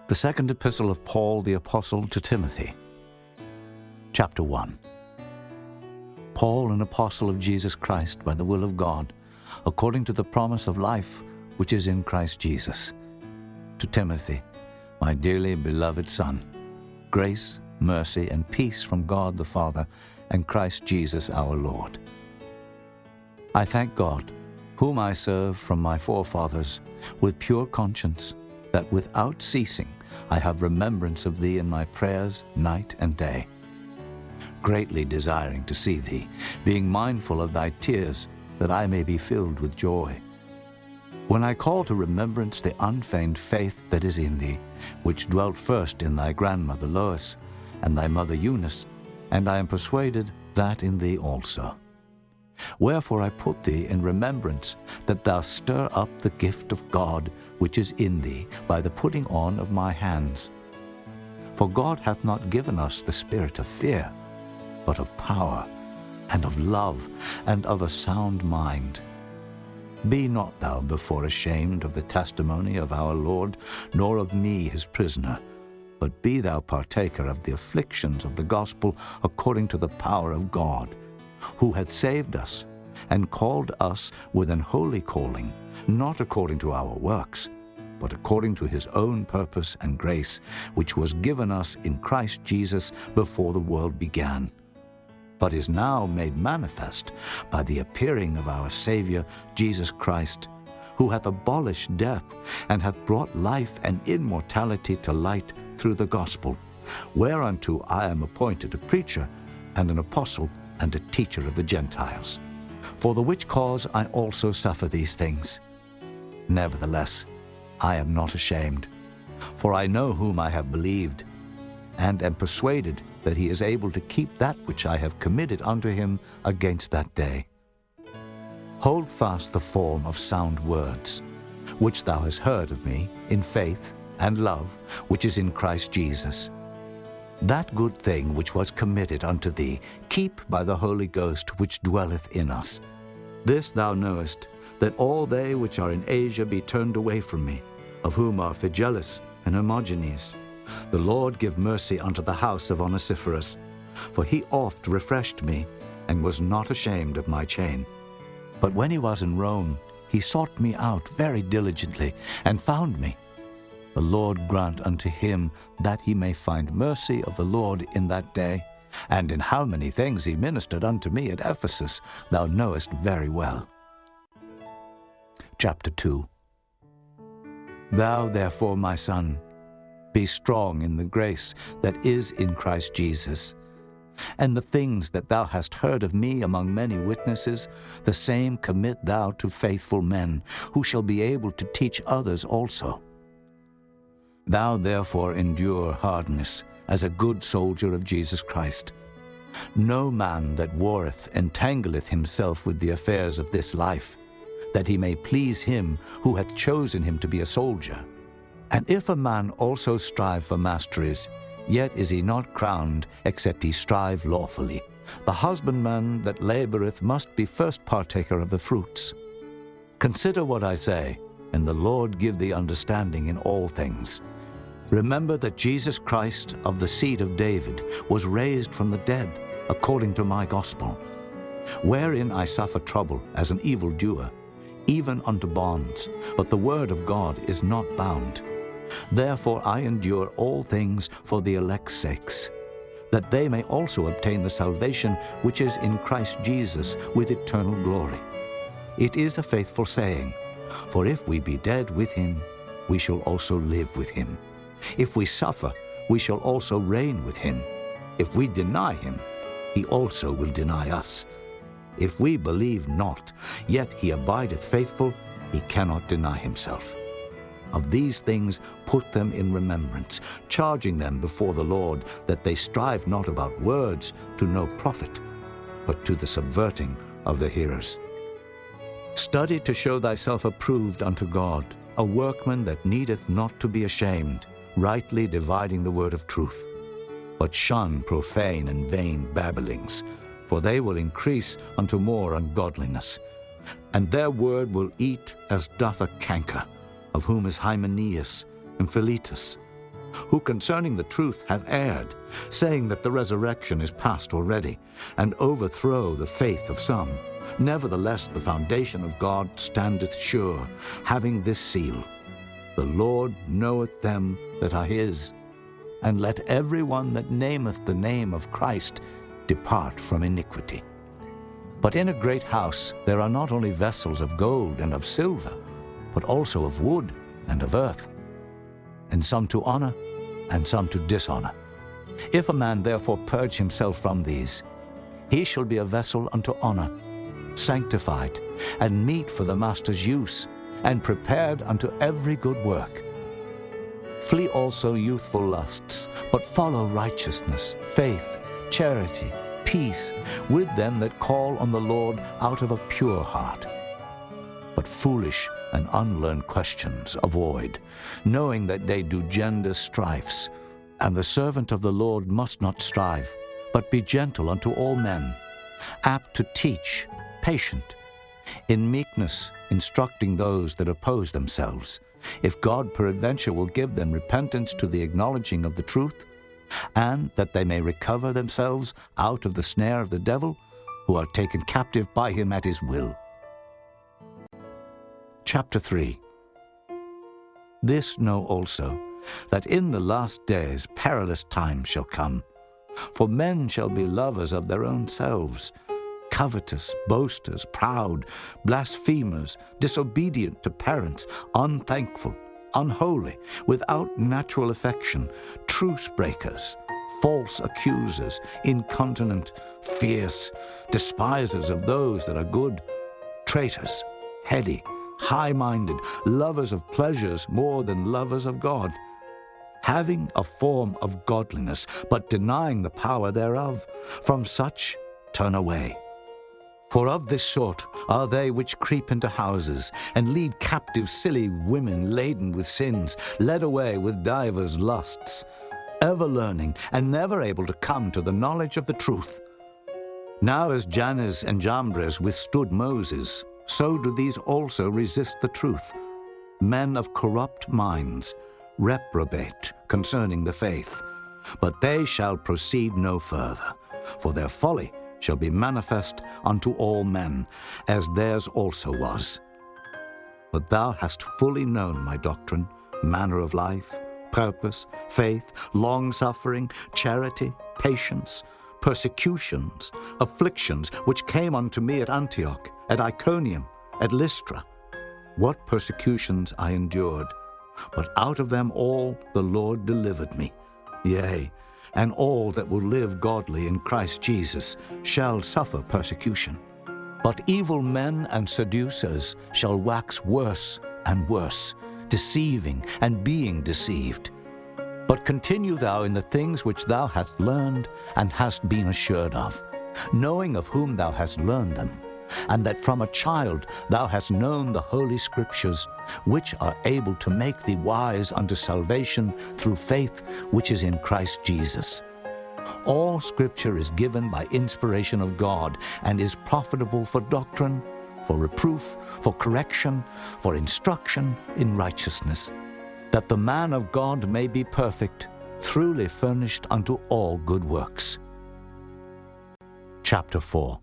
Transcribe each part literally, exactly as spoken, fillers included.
The second epistle of Paul the Apostle to Timothy. Chapter one. Paul, an apostle of Jesus Christ by the will of God, according to the promise of life which is in Christ Jesus. To Timothy, my dearly beloved son, grace, mercy, and peace from God the Father and Christ Jesus our Lord. I thank God, whom I serve from my forefathers, with pure conscience, that without ceasing I have remembrance of thee in my prayers night and day, greatly desiring to see thee, being mindful of thy tears, that I may be filled with joy. When I call to remembrance the unfeigned faith that is in thee, which dwelt first in thy grandmother Lois and thy mother Eunice, and I am persuaded that in thee also. Wherefore I put thee in remembrance, that thou stir up the gift of God which is in thee by the putting on of my hands. For God hath not given us the spirit of fear, but of power, and of love, and of a sound mind. Be not thou before ashamed of the testimony of our Lord, nor of me his prisoner, but be thou partaker of the afflictions of the gospel according to the power of God, who hath saved us, and called us with an holy calling, not according to our works, but according to his own purpose and grace, which was given us in Christ Jesus before the world began, but is now made manifest by the appearing of our Saviour Jesus Christ, who hath abolished death, and hath brought life and immortality to light through the gospel, whereunto I am appointed a preacher, and an apostle, and a teacher of the Gentiles. For the which cause I also suffer these things. Nevertheless, I am not ashamed, for I know whom I have believed, and am persuaded that he is able to keep that which I have committed unto him against that day. Hold fast the form of sound words, which thou hast heard of me in faith and love, which is in Christ Jesus. That good thing which was committed unto thee, keep by the Holy Ghost which dwelleth in us. This thou knowest, that all they which are in Asia be turned away from me, of whom are Phygellus and Hermogenes. The Lord give mercy unto the house of Onesiphorus, for he oft refreshed me, and was not ashamed of my chain. But when he was in Rome, he sought me out very diligently, and found me. The Lord grant unto him that he may find mercy of the Lord in that day. And in how many things he ministered unto me at Ephesus, thou knowest very well. Chapter two. Thou therefore, my son, be strong in the grace that is in Christ Jesus. And the things that thou hast heard of me among many witnesses, the same commit thou to faithful men, who shall be able to teach others also. Thou therefore endure hardness, as a good soldier of Jesus Christ. No man that warreth entangleth himself with the affairs of this life, that he may please him who hath chosen him to be a soldier. And if a man also strive for masteries, yet is he not crowned, except he strive lawfully. The husbandman that laboureth must be first partaker of the fruits. Consider what I say, and the Lord give thee understanding in all things. Remember that Jesus Christ of the seed of David was raised from the dead, according to my gospel, wherein I suffer trouble as an evildoer, even unto bonds, but the word of God is not bound. Therefore I endure all things for the elect's sakes, that they may also obtain the salvation which is in Christ Jesus with eternal glory. It is a faithful saying, for if we be dead with him, we shall also live with him. If we suffer, we shall also reign with him. If we deny him, he also will deny us. If we believe not, yet he abideth faithful, he cannot deny himself. Of these things put them in remembrance, charging them before the Lord, that they strive not about words to no profit, but to the subverting of the hearers. Study to show thyself approved unto God, a workman that needeth not to be ashamed, rightly dividing the word of truth. But shun profane and vain babblings, for they will increase unto more ungodliness. And their word will eat as doth a canker, of whom is Hymenaeus and Philetus. who concerning the truth have erred, saying that the resurrection is past already, and overthrow the faith of some. Nevertheless, the foundation of God standeth sure, having this seal: The Lord knoweth them that are his. And let every one that nameth the name of Christ depart from iniquity. But in a great house there are not only vessels of gold and of silver, but also of wood and of earth, and some to honor, and some to dishonor. If a man therefore purge himself from these, he shall be a vessel unto honor, sanctified, and meet for the master's use, and prepared unto every good work. Flee also youthful lusts, but follow righteousness, faith, charity, peace, with them that call on the Lord out of a pure heart. But foolish and unlearned questions avoid, knowing that they do gender strifes. And the servant of the Lord must not strive, but be gentle unto all men, apt to teach, patient, in meekness instructing those that oppose themselves, if God peradventure will give them repentance to the acknowledging of the truth, and that they may recover themselves out of the snare of the devil, who are taken captive by him at his will. Chapter three. This know also, that in the last days perilous times shall come. For men shall be lovers of their own selves, covetous, boasters, proud, blasphemers, disobedient to parents, unthankful, unholy, without natural affection, truce breakers, false accusers, incontinent, fierce, despisers of those that are good, traitors, heady, high-minded, lovers of pleasures more than lovers of God, having a form of godliness, but denying the power thereof. From such turn away. For of this sort are they which creep into houses, and lead captive silly women laden with sins, led away with divers lusts, ever learning, and never able to come to the knowledge of the truth. Now as Jannes and Jambres withstood Moses, so do these also resist the truth. Men of corrupt minds, reprobate concerning the faith. But they shall proceed no further, for their folly shall be manifest unto all men, as theirs also was. But thou hast fully known my doctrine, manner of life, purpose, faith, long-suffering, charity, patience, persecutions, afflictions, which came unto me at Antioch, at Iconium, at Lystra. What persecutions I endured, but out of them all the Lord delivered me. Yea, and all that will live godly in Christ Jesus shall suffer persecution. But evil men and seducers shall wax worse and worse, deceiving and being deceived. But continue thou in the things which thou hast learned and hast been assured of, knowing of whom thou hast learned them, and that from a child thou hast known the holy Scriptures, which are able to make thee wise unto salvation through faith which is in Christ Jesus. All Scripture is given by inspiration of God, and is profitable for doctrine, for reproof, for correction, for instruction in righteousness, that the man of God may be perfect, truly furnished unto all good works. Chapter four.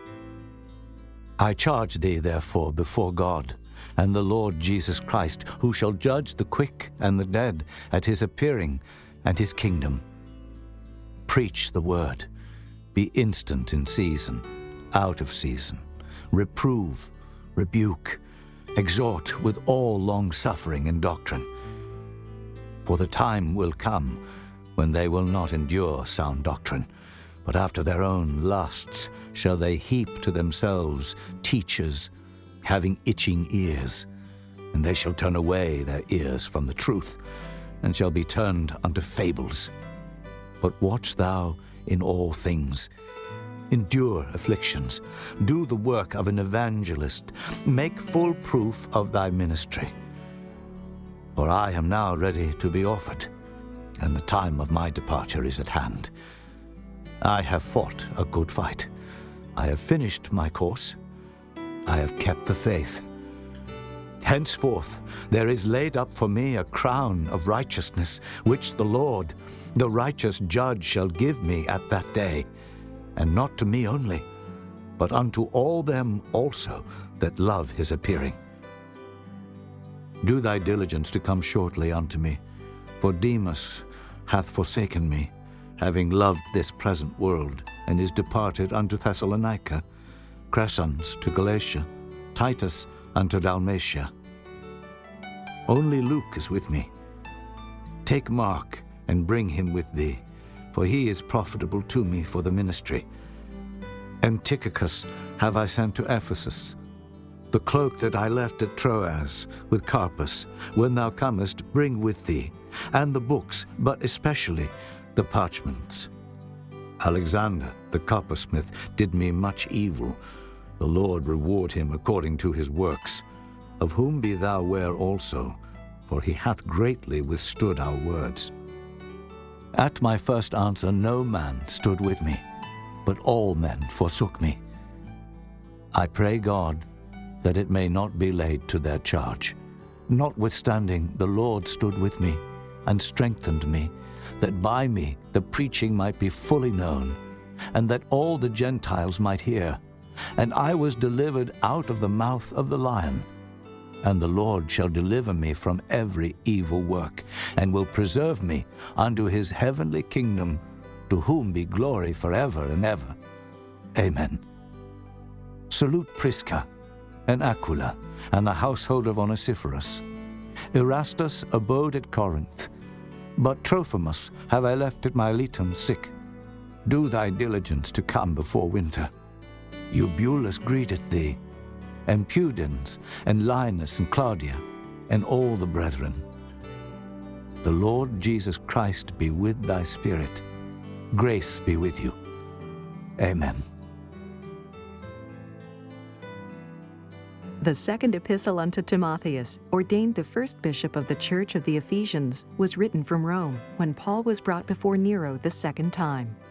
I charge thee therefore before God and the Lord Jesus Christ, who shall judge the quick and the dead at his appearing and his kingdom. Preach the word, be instant in season, out of season, reprove, rebuke, exhort with all long-suffering and doctrine. For the time will come when they will not endure sound doctrine, but after their own lusts shall they heap to themselves teachers having itching ears, and they shall turn away their ears from the truth, and shall be turned unto fables. But watch thou in all things, endure afflictions, do the work of an evangelist, make full proof of thy ministry. For I am now ready to be offered, and the time of my departure is at hand. I have fought a good fight. I have finished my course. I have kept the faith. Henceforth there is laid up for me a crown of righteousness, which the Lord, the righteous judge, shall give me at that day, and not to me only, but unto all them also that love his appearing. Do thy diligence to come shortly unto me, for Demas hath forsaken me, having loved this present world, and is departed unto Thessalonica, Crescens to Galatia, Titus unto Dalmatia. Only Luke is with me. Take Mark, and bring him with thee, for he is profitable to me for the ministry. And Tychicus have I sent to Ephesus. The cloak that I left at Troas with Carpus, when thou comest, bring with thee, and the books, but especially the parchments. Alexander, the coppersmith, did me much evil. The Lord reward him according to his works, of whom be thou ware also, for he hath greatly withstood our words. At my first answer no man stood with me, but all men forsook me. I pray God that it may not be laid to their charge. Notwithstanding, the Lord stood with me and strengthened me, that by me the preaching might be fully known, and that all the Gentiles might hear. And I was delivered out of the mouth of the lion. And the Lord shall deliver me from every evil work, and will preserve me unto his heavenly kingdom, to whom be glory forever and ever. Amen. Salute Prisca and Aquila, and the household of Onesiphorus. Erastus abode at Corinth, but Trophimus have I left at Miletum sick. Do thy diligence to come before winter. Eubulus greeteth thee, and Pudens, and Linus, and Claudia, and all the brethren. The Lord Jesus Christ be with thy spirit. Grace be with you. Amen. The second epistle unto Timotheus, ordained the first bishop of the church of the Ephesians, was written from Rome, when Paul was brought before Nero the second time.